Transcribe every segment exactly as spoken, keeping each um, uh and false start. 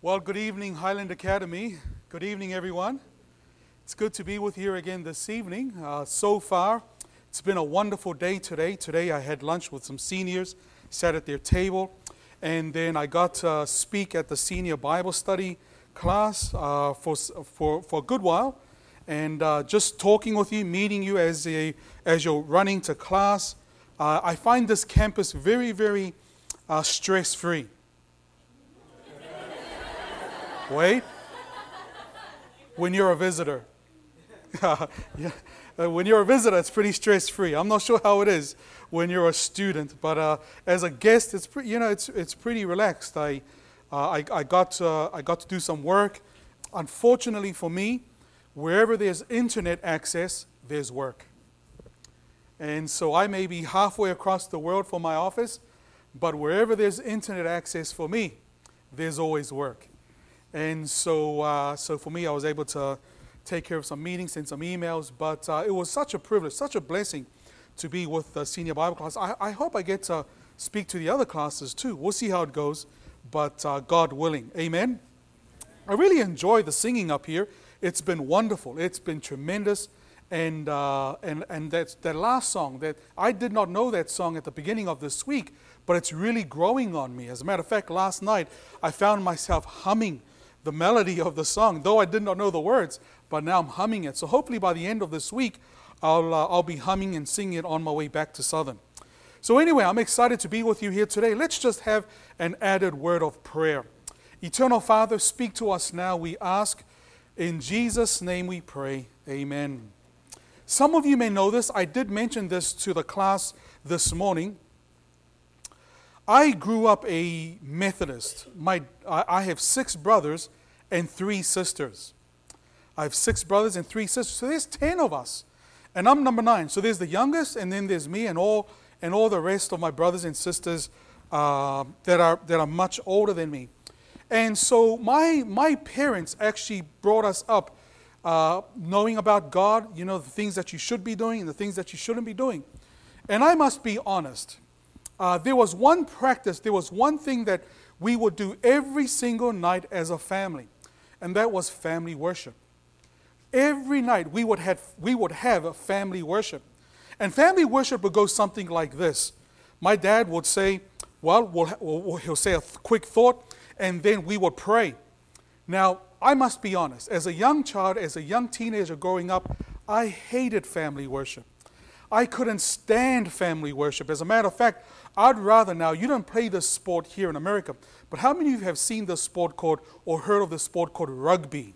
Well, good evening, Highland Academy. Good evening, everyone. It's good to be with you again this evening. Uh, so far, it's been a wonderful day today. Today, I had lunch with some seniors, sat at their table, and then I got to speak at the senior Bible study class uh, for, for, for a good while. And uh, just talking with you, meeting you as, a, as you're running to class, uh, I find this campus very, very uh, stress-free. Wait, when you're a visitor. yeah. When you're a visitor, it's pretty stress-free. I'm not sure how it is when you're a student, but uh, as a guest, it's pre- you know it's it's pretty relaxed. I uh, I, I got uh, I got to do some work. Unfortunately for me, wherever there's internet access, there's work. And so I may be halfway across the world from my office, but wherever there's internet access for me, there's always work. And so, uh, so for me, I was able to take care of some meetings, send some emails, but uh, it was such a privilege, such a blessing to be with the senior Bible class. I, I hope I get to speak to the other classes too. We'll see how it goes, but uh, God willing. Amen? I really enjoy the singing up here. It's been wonderful. It's been tremendous. And uh, and and that, that last song, that I did not know that song at the beginning of this week, but it's really growing on me. As a matter of fact, last night, I found myself humming the melody of the song, though I did not know the words, but now I'm humming it. So hopefully by the end of this week, I'll uh, I'll be humming and singing it on my way back to Southern. So anyway, I'm excited to be with you here today. Let's just have an added word of prayer. Eternal Father, speak to us now, we ask. In Jesus' name we pray. Amen. Some of you may know this. I did mention this to the class this morning. I grew up a Methodist. My, I, I have six brothers and three sisters. I have six brothers and three sisters. So there's ten of us. And I'm number nine. So there's the youngest, and then there's me and all and all the rest of my brothers and sisters uh, that are that are much older than me. And so my my parents actually brought us up uh, knowing about God, you know, the things that you should be doing and the things that you shouldn't be doing. And I must be honest. Uh, there was one practice, there was one thing that we would do every single night as a family, and that was family worship. Every night we would have, we would have a family worship. And family worship would go something like this. My dad would say, well, we'll, we'll he'll say a quick thought, and then we would pray. Now, I must be honest, as a young child, as a young teenager growing up, I hated family worship. I couldn't stand family worship. As a matter of fact, I'd rather now, you don't play this sport here in America, but how many of you have seen this sport called, or heard of this sport called rugby?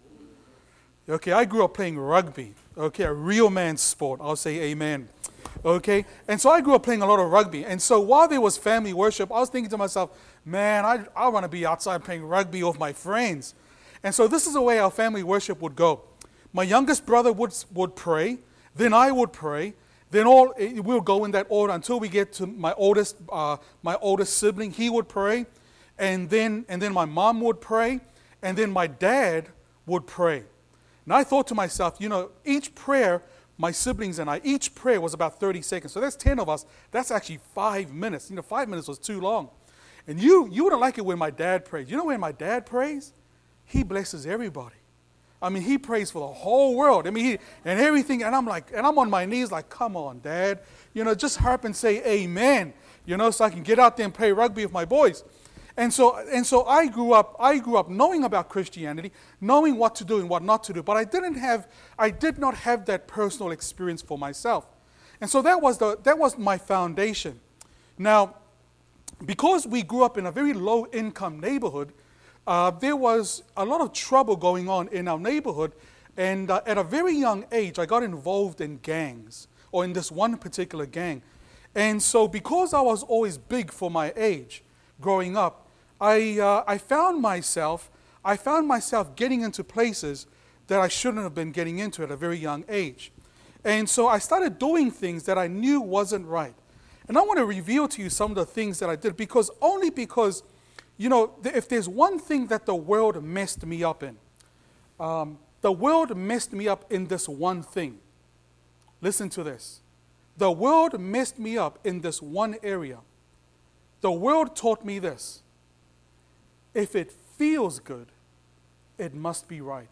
Okay, I grew up playing rugby. Okay, a real man's sport. I'll say amen. Okay, and so I grew up playing a lot of rugby. And so while there was family worship, I was thinking to myself, man, I, I want to be outside playing rugby with my friends. And so this is the way our family worship would go. My youngest brother would, would pray, then I would pray, then all we'll go in that order until we get to my oldest, uh, my oldest sibling. He would pray, and then and then my mom would pray, and then my dad would pray. And I thought to myself, you know, each prayer, my siblings and I, each prayer was about thirty seconds. So that's ten of us. That's actually five minutes. You know, five minutes was too long. And you you wouldn't like it when my dad prays. You know when my dad prays? He blesses everybody. I mean, he prays for the whole world. I mean, he, and everything, and I'm like, and I'm on my knees like, come on, Dad. You know, just harp and say amen, you know, so I can get out there and play rugby with my boys. And so and so I grew up, I grew up knowing about Christianity, knowing what to do and what not to do, but I didn't have, I did not have that personal experience for myself. And so that was the that was my foundation. Now, because we grew up in a very low income neighborhood, Uh, there was a lot of trouble going on in our neighborhood, and uh, at a very young age, I got involved in gangs, or in this one particular gang. And so because I was always big for my age growing up, I, uh, I found myself, I found myself getting into places that I shouldn't have been getting into at a very young age. And so I started doing things that I knew wasn't right. And I want to reveal to you some of the things that I did, because only because you know, if there's one thing that the world messed me up in, um, the world messed me up in this one thing. Listen to this. The world messed me up in this one area. The world taught me this. If it feels good, it must be right.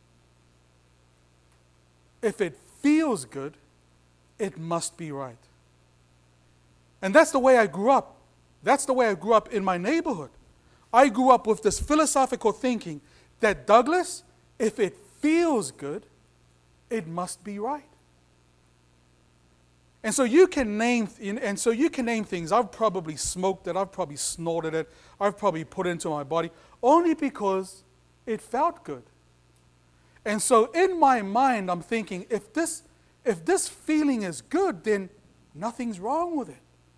If it feels good, it must be right. And that's the way I grew up. That's the way I grew up in my neighborhood. I grew up with this philosophical thinking that, Douglas, if it feels good, it must be right. And so you can name, and so you can name things. I've probably smoked it. I've probably snorted it. I've probably put it into my body only because it felt good. And so in my mind, I'm thinking, if this, if this feeling is good, then nothing's wrong with it.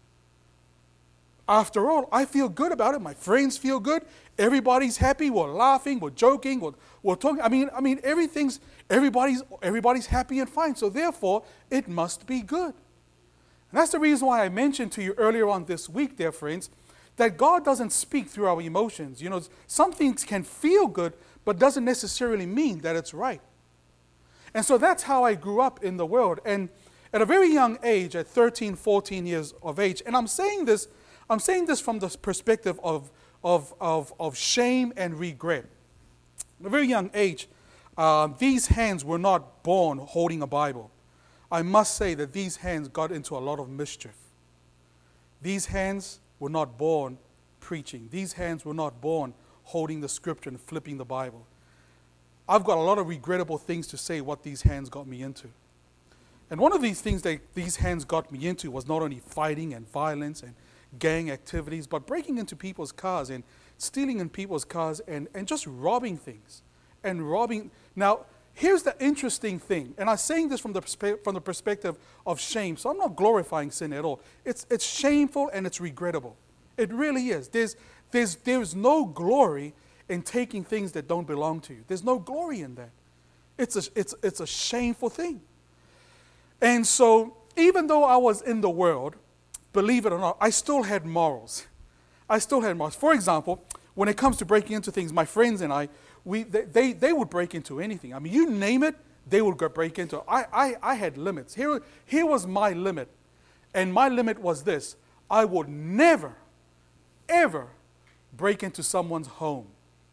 After all, I feel good about it. My friends feel good. Everybody's happy. We're laughing. We're joking. We're, we're talking. I mean, I mean, everything's everybody's everybody's happy and fine. So therefore, it must be good. And that's the reason why I mentioned to you earlier on this week, dear friends, that God doesn't speak through our emotions. You know, some things can feel good, but doesn't necessarily mean that it's right. And so that's how I grew up in the world. And at a very young age, at thirteen, fourteen years of age, and I'm saying this, I'm saying this from the perspective of, of, of, of shame and regret. At a very young age, uh, these hands were not born holding a Bible. I must say that these hands got into a lot of mischief. These hands were not born preaching. These hands were not born holding the scripture and flipping the Bible. I've got a lot of regrettable things to say what these hands got me into. And one of these things that these hands got me into was not only fighting and violence and gang activities, but breaking into people's cars and stealing in people's cars and, and just robbing things. And robbing. Now, here's the interesting thing, and I'm saying this from the, perspe- from the perspective of shame, so I'm not glorifying sin at all. It's, it's shameful and it's regrettable. It really is. There's, there's, there's no glory in taking things that don't belong to you. There's no glory in that. It's a, it's, it's a shameful thing. And so, even though I was in the world, believe it or not, I still had morals. I still had morals. For example, when it comes to breaking into things, my friends and I, we they, they, they would break into anything. I mean, you name it, they would go break into it. I, I, I had limits. Here, here was my limit. And my limit was this. I would never, ever break into someone's home.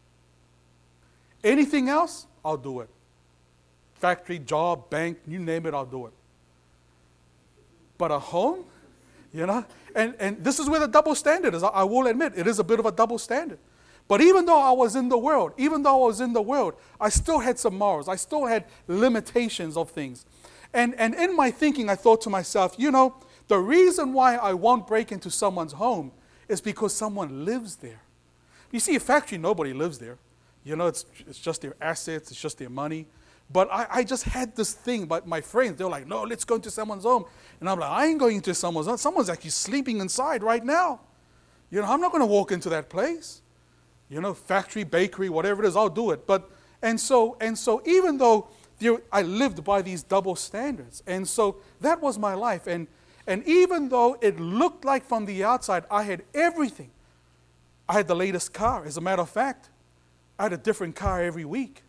Anything else, I'll do it. Factory, job, bank, you name it, I'll do it. But a home? You know, and, and this is where the double standard is. I, I will admit, it is a bit of a double standard. But even though I was in the world, even though I was in the world, I still had some morals. I still had limitations of things. And, and in my thinking, I thought to myself, you know, the reason why I won't break into someone's home is because someone lives there. You see, a factory, nobody lives there. You know, it's, it's just their assets, it's just their money. But I, I just had this thing, but my friends, they were like, no, let's go into someone's home. And I'm like, I ain't going into someone's home. Someone's actually sleeping inside right now. You know, I'm not going to walk into that place. You know, factory, bakery, whatever it is, I'll do it. But, and so, and so even though there, I lived by these double standards, and so that was my life. And, and even though it looked like from the outside, I had everything. I had the latest car. As a matter of fact, I had a different car every week.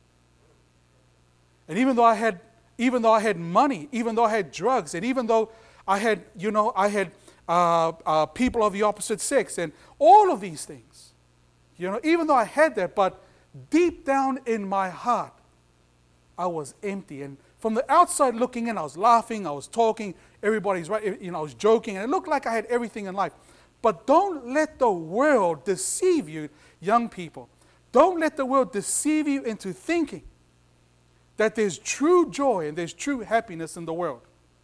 And even though I had, even though I had money, even though I had drugs, and even though I had, you know, I had uh, uh, people of the opposite sex, and all of these things, you know, even though I had that, but deep down in my heart, I was empty. And from the outside looking in, I was laughing, I was talking, everybody's right, you know, I was joking, and it looked like I had everything in life. But don't let the world deceive you, young people. Don't let the world deceive you into thinking that there's true joy and there's true happiness in the world.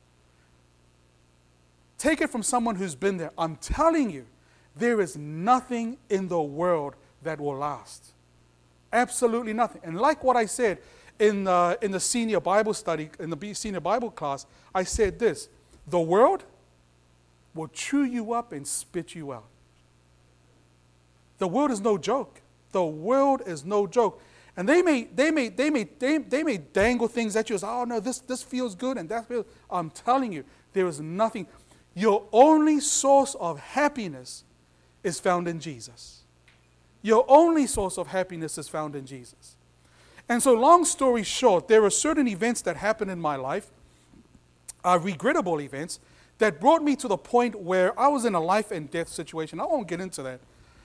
Take it from someone who's been there. I'm telling you, there is nothing in the world that will last. Absolutely nothing. And like what I said in, uh, in the senior Bible study, in the senior Bible class, I said this, the world will chew you up and spit you out. The world is no joke. The world is no joke. And they may, they may, they may, they, they may dangle things at you as, oh no, this, this feels good and that feels. I'm telling you, there is nothing. Your only source of happiness is found in Jesus. Your only source of happiness is found in Jesus. And so, long story short, there are certain events that happened in my life, uh, regrettable events, that brought me to the point where I was in a life and death situation. I won't get into that.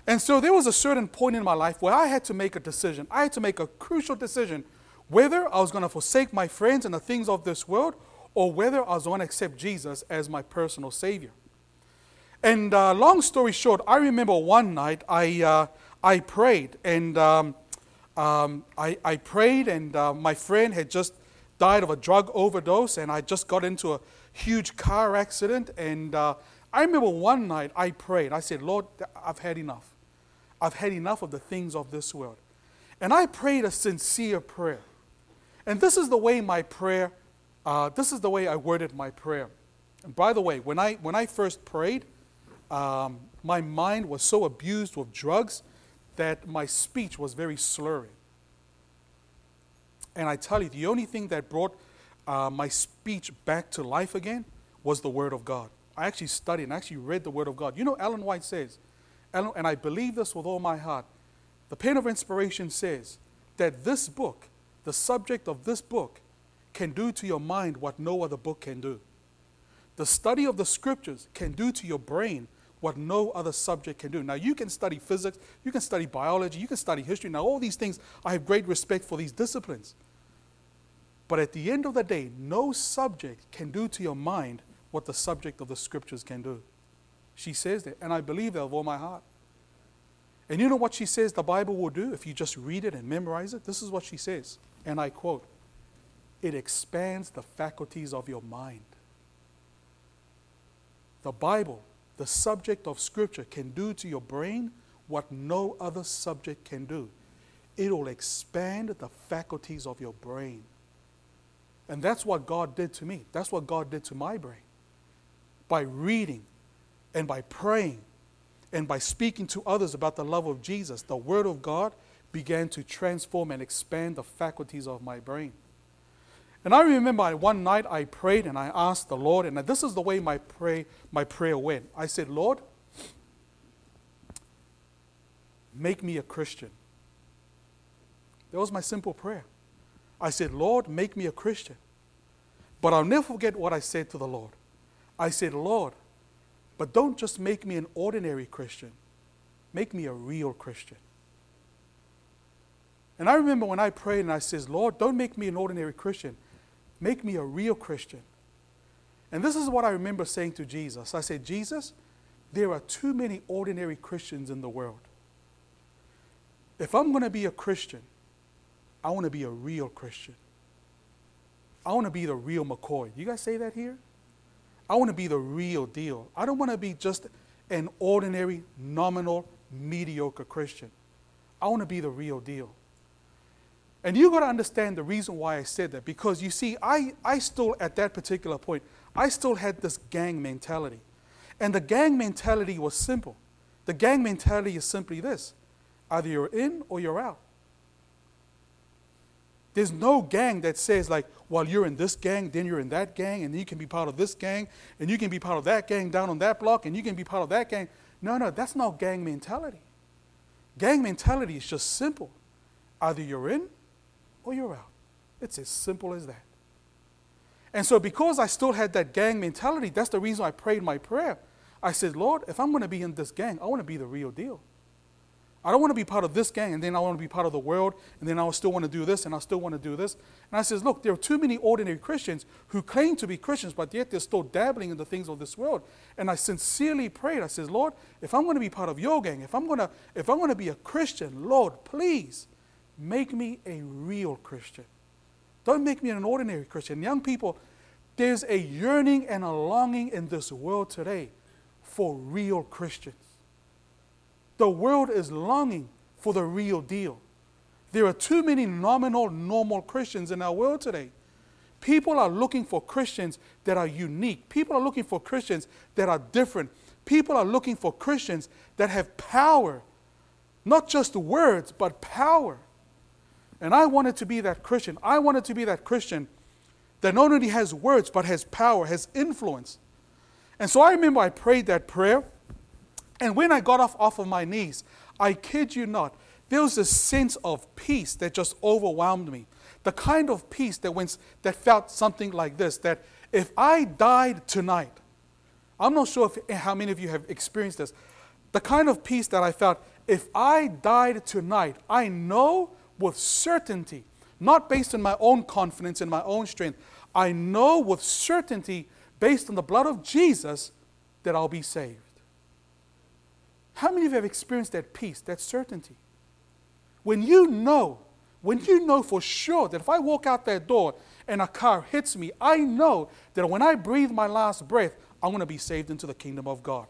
And so there was a certain point in my life where I had to make a decision. I had to make a crucial decision whether I was going to forsake my friends and the things of this world, or whether I was going to accept Jesus as my personal Savior. And uh, long story short, I remember one night I uh, I prayed, and um, um, I, I prayed, and uh, my friend had just died of a drug overdose, and I just got into a huge car accident. And uh, I remember one night I prayed. I said, Lord, I've had enough. I've had enough of the things of this world. And I prayed a sincere prayer. And this is the way my prayer, uh, this is the way I worded my prayer. And by the way, when I when I first prayed, um, my mind was so abused with drugs that my speech was very slurry. And I tell you, the only thing that brought uh, my speech back to life again was the Word of God. I actually studied and actually read the Word of God. You know, Ellen White says, Ellen, and I believe this with all my heart, the Pen of Inspiration says that this book, the subject of this book, can do to your mind what no other book can do. The study of the Scriptures can do to your brain what no other subject can do. Now, you can study physics, you can study biology, you can study history. Now, all these things, I have great respect for these disciplines. But at the end of the day, no subject can do to your mind what the subject of the Scriptures can do. She says that, and I believe that with all my heart. And you know what she says the Bible will do if you just read it and memorize it? This is what she says, and I quote, "It expands the faculties of your mind." The Bible, the subject of Scripture, can do to your brain what no other subject can do. It will expand the faculties of your brain. And that's what God did to me. That's what God did to my brain. By reading and by praying and by speaking to others about the love of Jesus, the Word of God began to transform and expand the faculties of my brain. And I remember one night I prayed and I asked the Lord, and this is the way my pray, my prayer went. I said, Lord, make me a Christian. That was my simple prayer. I said, Lord, make me a Christian. But I'll never forget what I said to the Lord. I said, Lord, but don't just make me an ordinary Christian. Make me a real Christian. And I remember when I prayed and I said, Lord, don't make me an ordinary Christian. Make me a real Christian. And this is what I remember saying to Jesus. I said, Jesus, there are too many ordinary Christians in the world. If I'm going to be a Christian, I want to be a real Christian. I want to be the real McCoy. You guys say that here? I want to be the real deal. I don't want to be just an ordinary, nominal, mediocre Christian. I want to be the real deal. And you've got to understand the reason why I said that. Because you see, I, I still, at that particular point, I still had this gang mentality. And the gang mentality was simple. The gang mentality is simply this. Either you're in or you're out. There's no gang that says like, well, you're in this gang, then you're in that gang, and you can be part of this gang, and you can be part of that gang down on that block, and you can be part of that gang. No, no, that's not gang mentality. Gang mentality is just simple. Either you're in or you're out. It's as simple as that. And so because I still had that gang mentality, that's the reason I prayed my prayer. I said, Lord, if I'm going to be in this gang, I want to be the real deal. I don't want to be part of this gang, and then I want to be part of the world, and then I still want to do this, and I still want to do this. And I says, look, there are too many ordinary Christians who claim to be Christians, but yet they're still dabbling in the things of this world. And I sincerely prayed. I says, Lord, if I'm going to be part of your gang, if I'm going to, if I'm going to be a Christian, Lord, please make me a real Christian. Don't make me an ordinary Christian. Young people, there's a yearning and a longing in this world today for real Christians. The world is longing for the real deal. There are too many nominal, normal Christians in our world today. People are looking for Christians that are unique. People are looking for Christians that are different. People are looking for Christians that have power. Not just words, but power. And I wanted to be that Christian. I wanted to be that Christian that not only has words, but has power, has influence. And so I remember I prayed that prayer. And when I got off, off of my knees, I kid you not, there was a sense of peace that just overwhelmed me. The kind of peace that went, that felt something like this, that if I died tonight, I'm not sure if, how many of you have experienced this, the kind of peace that I felt, if I died tonight, I know with certainty, not based on my own confidence and my own strength, I know with certainty, based on the blood of Jesus, that I'll be saved. How many of you have experienced that peace, that certainty? When you know, when you know for sure that if I walk out that door and a car hits me, I know that when I breathe my last breath, I'm going to be saved into the kingdom of God.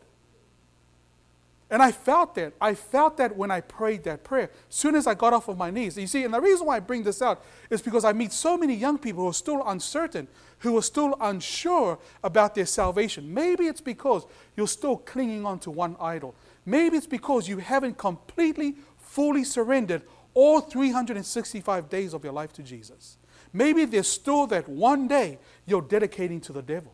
And I felt that. I felt that when I prayed that prayer. As soon as I got off of my knees. You see, and the reason why I bring this out is because I meet so many young people who are still uncertain, who are still unsure about their salvation. Maybe it's because you're still clinging on to one idol. Maybe it's because you haven't completely, fully surrendered all three hundred sixty-five days of your life to Jesus. Maybe there's still that one day you're dedicating to the devil.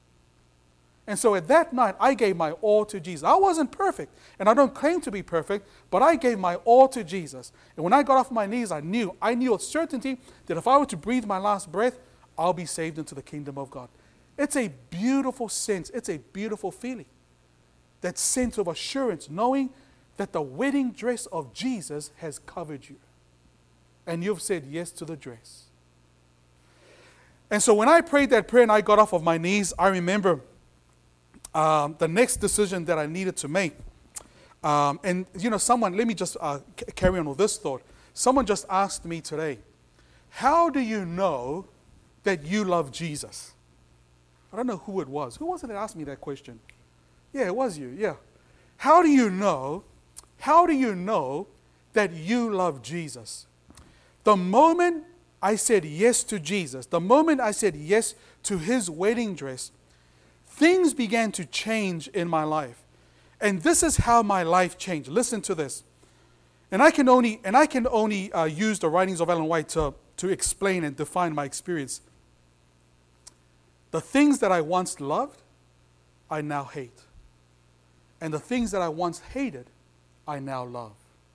And so at that night, I gave my all to Jesus. I wasn't perfect, and I don't claim to be perfect, but I gave my all to Jesus. And when I got off my knees, I knew, I knew with certainty that if I were to breathe my last breath, I'll be saved into the kingdom of God. It's a beautiful sense. It's a beautiful feeling. That sense of assurance, knowing that the wedding dress of Jesus has covered you. And you've said yes to the dress. And so when I prayed that prayer and I got off of my knees, I remember Um, the next decision that I needed to make. Um, and, you know, someone, let me just uh, c- carry on with this thought. Someone just asked me today, how do you know that you love Jesus? I don't know who it was. Who was it that asked me that question? Yeah, it was you, yeah. How do you know, how do you know that you love Jesus? The moment I said yes to Jesus, the moment I said yes to his wedding dress, things began to change in my life. And this is how my life changed. Listen to this. And I can only, and I can only uh, use the writings of Ellen White to, to explain and define my experience. The things that I once loved, I now hate. And the things that I once hated, I now love.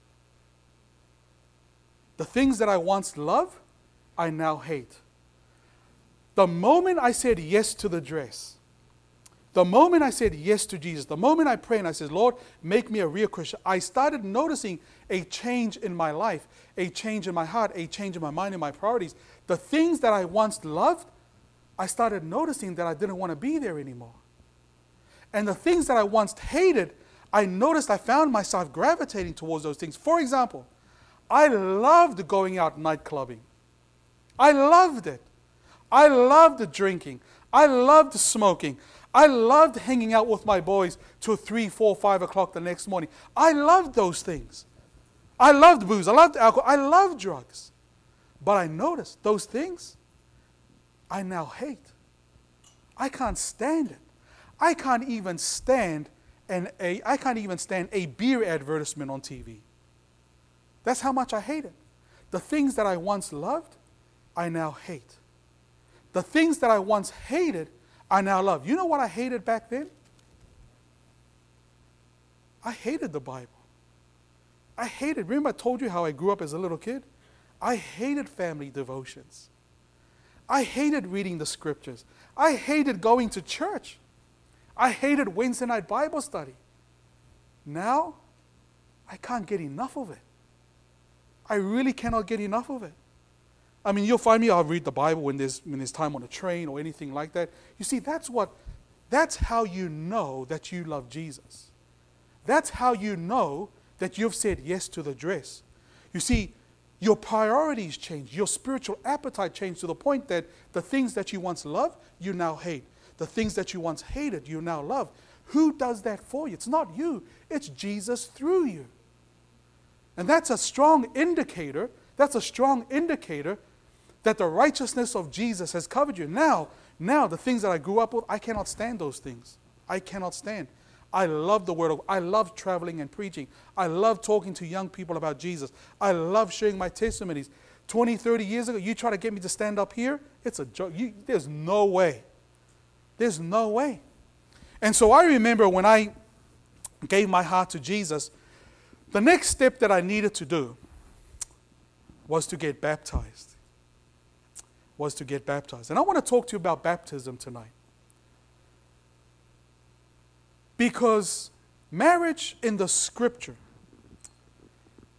The things that I once loved, I now hate. The moment I said yes to the dress, the moment I said yes to Jesus, the moment I prayed and I said, Lord, make me a real Christian, I started noticing a change in my life, a change in my heart, a change in my mind and my priorities. The things that I once loved, I started noticing that I didn't want to be there anymore. And the things that I once hated, I noticed I found myself gravitating towards those things. For example, I loved going out night clubbing. I loved it. I loved drinking. I loved smoking. I loved hanging out with my boys till three, four, five o'clock the next morning. I loved those things. I loved booze. I loved alcohol. I loved drugs. But I noticed those things I now hate. I can't stand it. I can't even stand an a I can't even stand a beer advertisement on T V. That's how much I hate it. The things that I once loved, I now hate. The things that I once hated, I now love. You know what I hated back then? I hated the Bible. I hated, remember I told you how I grew up as a little kid? I hated family devotions. I hated reading the scriptures. I hated going to church. I hated Wednesday night Bible study. Now, I can't get enough of it. I really cannot get enough of it. I mean, you'll find me, I'll read the Bible when there's, when there's time on a train or anything like that. You see, that's what, that's how you know that you love Jesus. That's how you know that you've said yes to the dress. You see, your priorities change. Your spiritual appetite changed to the point that the things that you once loved, you now hate. The things that you once hated, you now love. Who does that for you? It's not you. It's Jesus through you. And that's a strong indicator, that's a strong indicator that the righteousness of Jesus has covered you. Now, now the things that I grew up with, I cannot stand those things. I cannot stand. I love the Word of God. I love traveling and preaching. I love talking to young people about Jesus. I love sharing my testimonies. twenty, thirty years ago, you try to get me to stand up here, it's a joke. You, there's no way. There's no way. And so I remember when I gave my heart to Jesus, the next step that I needed to do was to get baptized. Was to get baptized. And I want to talk to you about baptism tonight. Because marriage in the scripture,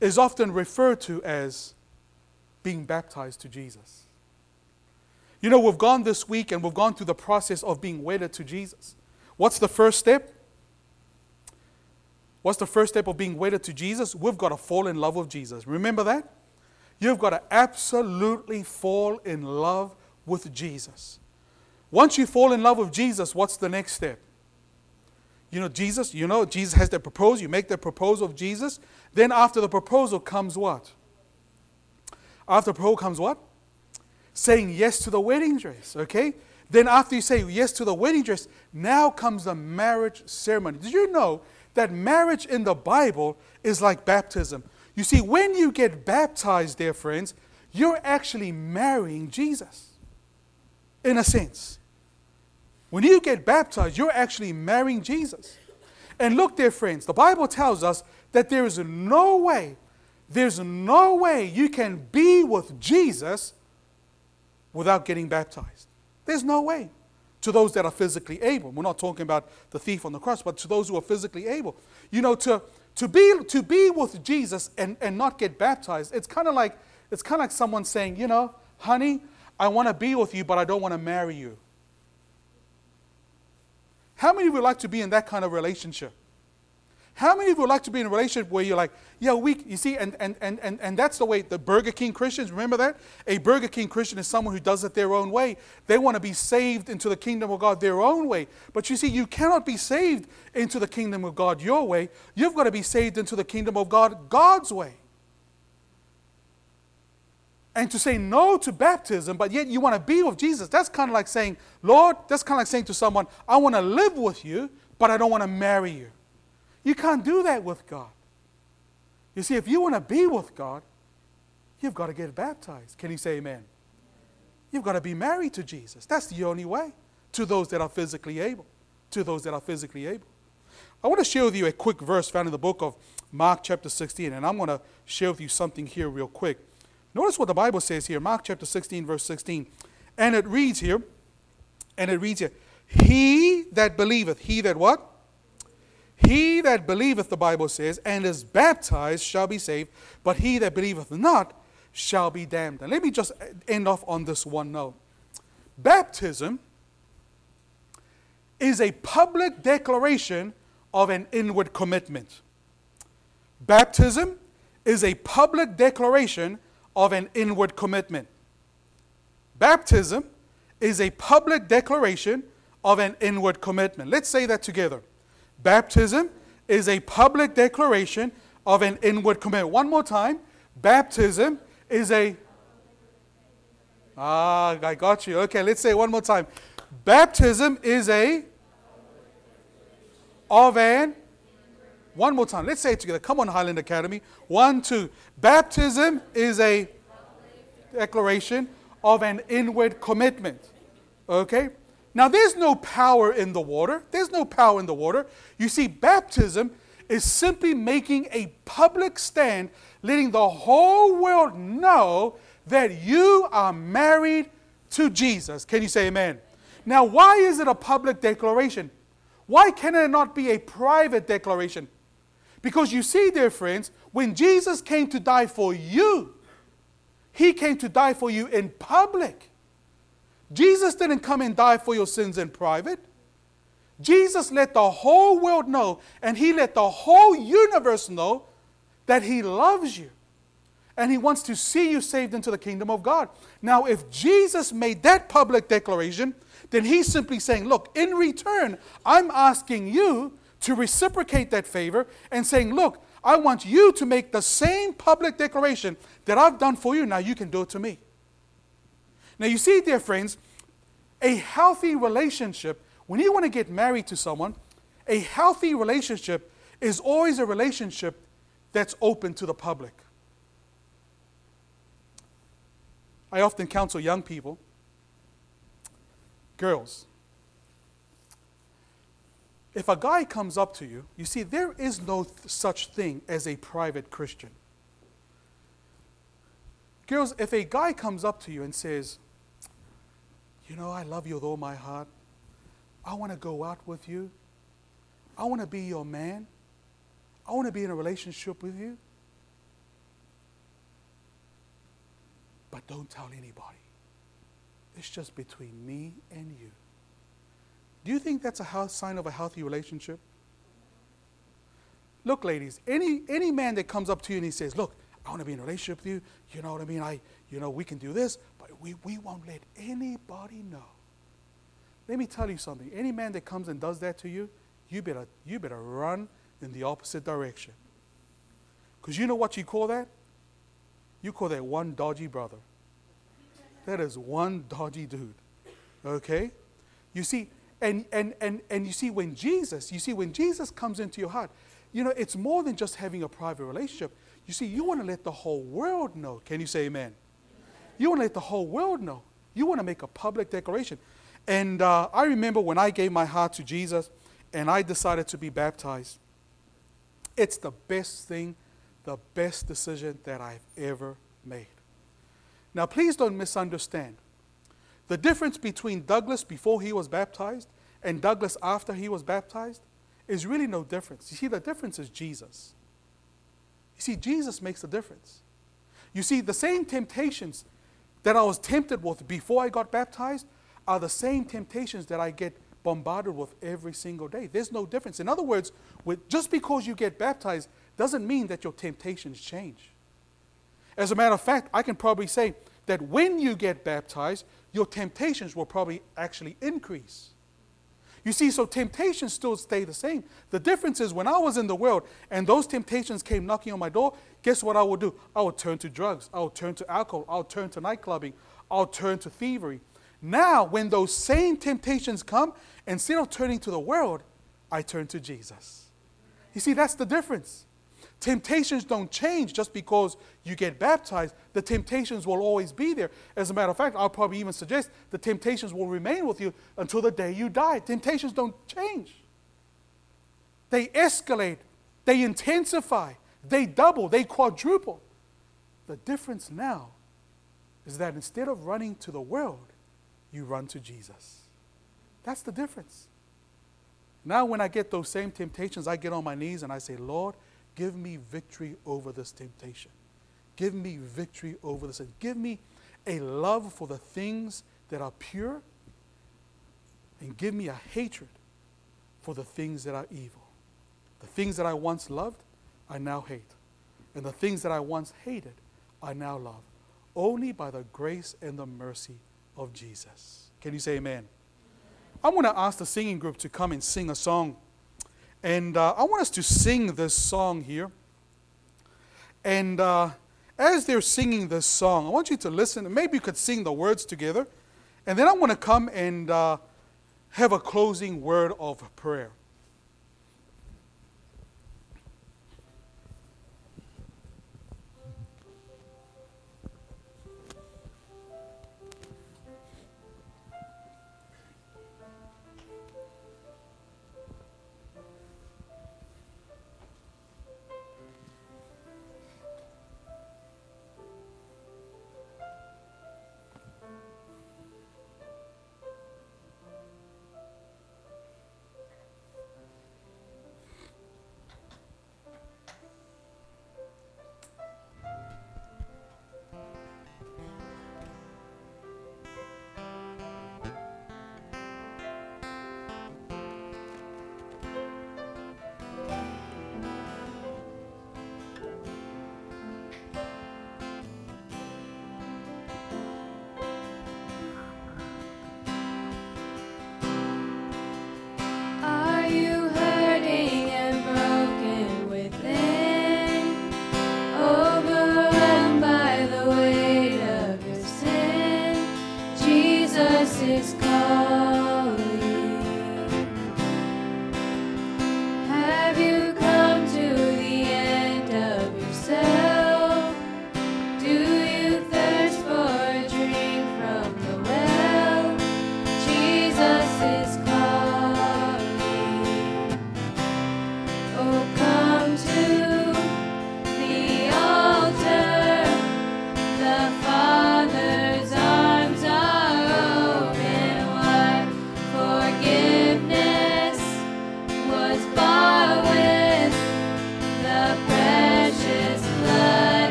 is often referred to as being baptized to Jesus. You know, we've gone this week and we've gone through the process of being wedded to Jesus. What's the first step? What's the first step of being wedded to Jesus? We've got to fall in love with Jesus. Remember that? You've got to absolutely fall in love with Jesus. Once you fall in love with Jesus, what's the next step? You know, Jesus, you know, Jesus has the proposal. You make the proposal of Jesus. Then after the proposal comes what? After the proposal comes what? Saying yes to the wedding dress, okay? Then after you say yes to the wedding dress, now comes the marriage ceremony. Did you know that marriage in the Bible is like baptism? You see, when you get baptized, dear friends, you're actually marrying Jesus, in a sense. When you get baptized, you're actually marrying Jesus. And look, dear friends, the Bible tells us that there is no way, there's no way you can be with Jesus without getting baptized. There's no way. To those that are physically able. We're not talking about the thief on the cross, but to those who are physically able. You know, to, to, be, to be with Jesus and, and not get baptized, it's kind of like, it's kind of like someone saying, you know, honey, I want to be with you, but I don't want to marry you. How many would like to be in that kind of relationship? How many would like to be in a relationship where you're like, yeah, we, you see, and, and, and, and, and that's the way the Burger King Christians, remember that? A Burger King Christian is someone who does it their own way. They want to be saved into the kingdom of God their own way. But you see, you cannot be saved into the kingdom of God your way. You've got to be saved into the kingdom of God God's way. And to say no to baptism, but yet you want to be with Jesus, that's kind of like saying, Lord, that's kind of like saying to someone, I want to live with you, but I don't want to marry you. You can't do that with God. You see, if you want to be with God, you've got to get baptized. Can you say amen? You've got to be married to Jesus. That's the only way. To those that are physically able. To those that are physically able. I want to share with you a quick verse found in the book of Mark chapter sixteen. And I'm going to share with you something here real quick. Notice what the Bible says here. Mark chapter sixteen, verse sixteen. And it reads here. And it reads here. He that believeth. He that what? He that believeth, the Bible says, and is baptized shall be saved, but he that believeth not shall be damned. And let me just end off on this one note. Baptism is a public declaration of an inward commitment. Baptism is a public declaration of an inward commitment. Baptism is a public declaration of an inward commitment. Let's say that together. Baptism is a public declaration of an inward commitment. One more time. Baptism is a... Ah, I got you. Okay, let's say it one more time. Baptism is a... Of an... One more time. Let's say it together. Come on, Highland Academy. One, two. Baptism is a declaration of an inward commitment. Okay? Now, there's no power in the water. There's no power in the water. You see, baptism is simply making a public stand, letting the whole world know that you are married to Jesus. Can you say amen? Now, why is it a public declaration? Why can it not be a private declaration? Because you see, dear friends, when Jesus came to die for you, He came to die for you in public. Jesus didn't come and die for your sins in private. Jesus let the whole world know, and He let the whole universe know that He loves you. And He wants to see you saved into the kingdom of God. Now, if Jesus made that public declaration, then He's simply saying, look, in return, I'm asking you to reciprocate that favor and saying, look, I want you to make the same public declaration that I've done for you. Now you can do it to me. Now, you see, dear friends, a healthy relationship, when you want to get married to someone, a healthy relationship is always a relationship that's open to the public. I often counsel young people, girls, if a guy comes up to you, you see, there is no th- such thing as a private Christian. Girls, if a guy comes up to you and says, you know, I love you with all my heart. I want to go out with you. I want to be your man. I want to be in a relationship with you. but don't tell anybody. It's just between me and you. Do you think that's a health, sign of a healthy relationship? Look, ladies, any any man that comes up to you and he says, look, I want to be in a relationship with you, you know what I mean? I, you know, we can do this, but we, we won't let anybody know. Let me tell you something. Any man that comes and does that to you, you better you better run in the opposite direction. Because you know what you call that? You call that one dodgy brother. That is one dodgy dude. Okay? You see, and and and and you see when Jesus, you see when Jesus comes into your heart, you know, it's more than just having a private relationship. You see, you want to let the whole world know. Can you say amen? You want to let the whole world know. You want to make a public declaration. And uh, I remember when I gave my heart to Jesus and I decided to be baptized. It's the best thing, the best decision that I've ever made. Now, please don't misunderstand. The difference between Douglas before he was baptized and Douglas after he was baptized is really no difference. You see, the difference is Jesus. You see, Jesus makes the difference. You see, the same temptations that I was tempted with before I got baptized are the same temptations that I get bombarded with every single day. There's no difference. In other words, with, just because you get baptized doesn't mean that your temptations change. As a matter of fact, I can probably say that when you get baptized, your temptations will probably actually increase. You see, so temptations still stay the same. The difference is when I was in the world and those temptations came knocking on my door, guess what I would do? I would turn to drugs. I would turn to alcohol. I would turn to night clubbing. I would turn to thievery. Now, when those same temptations come, instead of turning to the world, I turn to Jesus. You see, that's the difference. Temptations don't change just because you get baptized. The temptations will always be there. As a matter of fact, I'll probably even suggest the temptations will remain with you until the day you die. Temptations don't change. They escalate. They intensify. They double. They quadruple. The difference now is that instead of running to the world, you run to Jesus. That's the difference. Now when I get those same temptations, I get on my knees and I say, Lord, give me victory over this temptation. Give me victory over this. Give me a love for the things that are pure, and give me a hatred for the things that are evil. The things that I once loved, I now hate. And the things that I once hated, I now love. Only by the grace and the mercy of Jesus. Can you say amen? I want to ask the singing group to come and sing a song. And uh, I want us to sing this song here. And uh, as they're singing this song, I want you to listen. Maybe you could sing the words together. And then I want to come and uh, have a closing word of prayer.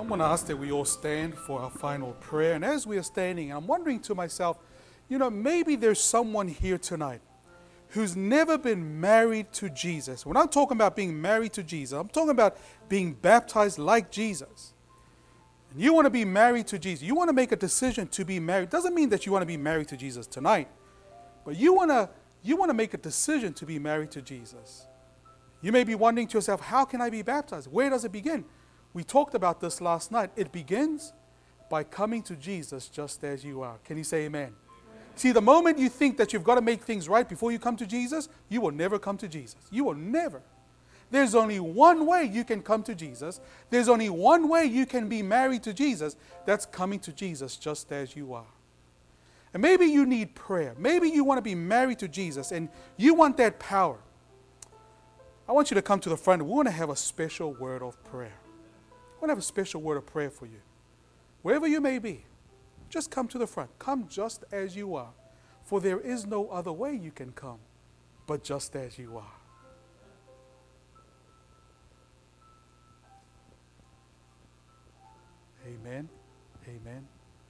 I'm going to ask that we all stand for our final prayer. And as we are standing, I'm wondering to myself, you know, maybe there's someone here tonight who's never been married to Jesus. When I'm talking about being married to Jesus, I'm talking about being baptized like Jesus. And you want to be married to Jesus. You want to make a decision to be married. Doesn't mean that you want to be married to Jesus tonight, but you want to you want to make a decision to be married to Jesus. You may be wondering to yourself, how can I be baptized? Where does it begin? We talked about this last night. It begins by coming to Jesus just as you are. Can you say amen? Amen? See, the moment you think that you've got to make things right before you come to Jesus, you will never come to Jesus. You will never. There's only one way you can come to Jesus. There's only one way you can be married to Jesus. That's coming to Jesus just as you are. And maybe you need prayer. Maybe you want to be married to Jesus and you want that power. I want you to come to the front. We want to have a special word of prayer. I want to have a special word of prayer for you. Wherever you may be, just come to the front. Come just as you are. For there is no other way you can come but just as you are. Amen. Amen.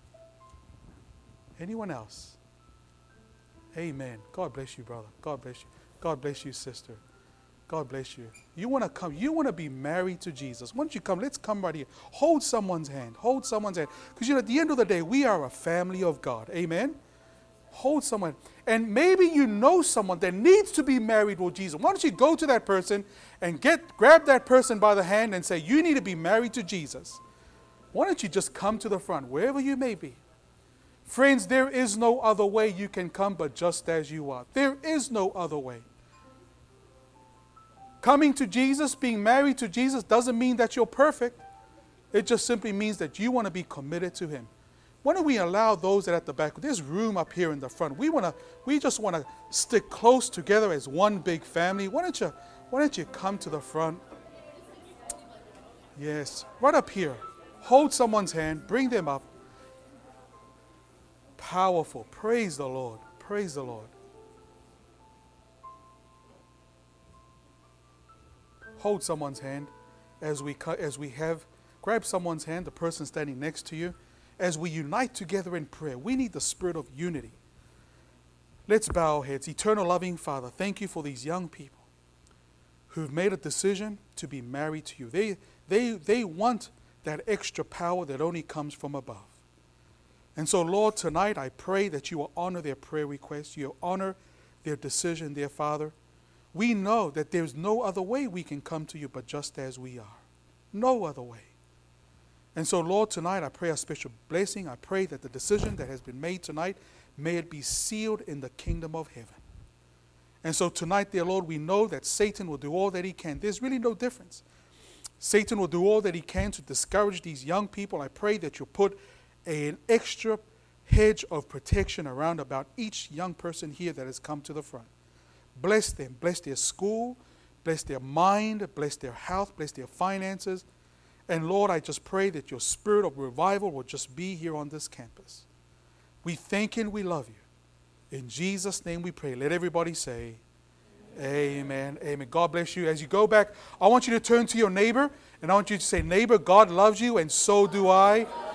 Anyone else? Amen. God bless you, brother. God bless you. God bless you, sister. God bless you. You want to come. You want to be married to Jesus. Once you come, let's come right here. Hold someone's hand. Hold someone's hand. Because you know, at the end of the day, we are a family of God. Amen. Hold someone. And maybe you know someone that needs to be married with Jesus. Why don't you go to that person and get grab that person by the hand and say, you need to be married to Jesus. Why don't you just come to the front, wherever you may be. Friends, there is no other way you can come but just as you are. There is no other way. Coming to Jesus, being married to Jesus, doesn't mean that you're perfect. It just simply means that you want to be committed to Him. Why don't we allow those that are at the back? There's room up here in the front. We want to. We just want to stick close together as one big family. Why don't you? Why don't you come to the front? Yes, right up here. Hold someone's hand. Bring them up. Powerful. Praise the Lord. Praise the Lord. Hold someone's hand as we as we have. Grab someone's hand, the person standing next to you, as we unite together in prayer. We need the spirit of unity. Let's bow our heads. Eternal loving Father, thank you for these young people who've made a decision to be married to you. They they they want that extra power that only comes from above. And so, Lord, tonight I pray that you will honor their prayer requests. You will honor their decision, dear Father. We know that there's no other way we can come to you but just as we are. No other way. And so, Lord, tonight I pray a special blessing. I pray that the decision that has been made tonight, may it be sealed in the kingdom of heaven. And so tonight, dear Lord, we know that Satan will do all that he can. There's really no difference. Satan will do all that he can to discourage these young people. I pray that you put an extra hedge of protection around about each young person here that has come to the front. Bless them. Bless their school. Bless their mind. Bless their health. Bless their finances. And Lord, I just pray that your spirit of revival will just be here on this campus. We thank you and we love you. In Jesus' name we pray. Let everybody say, Amen. Amen. God bless you. As you go back, I want you to turn to your neighbor and I want you to say, neighbor, God loves you and so do I.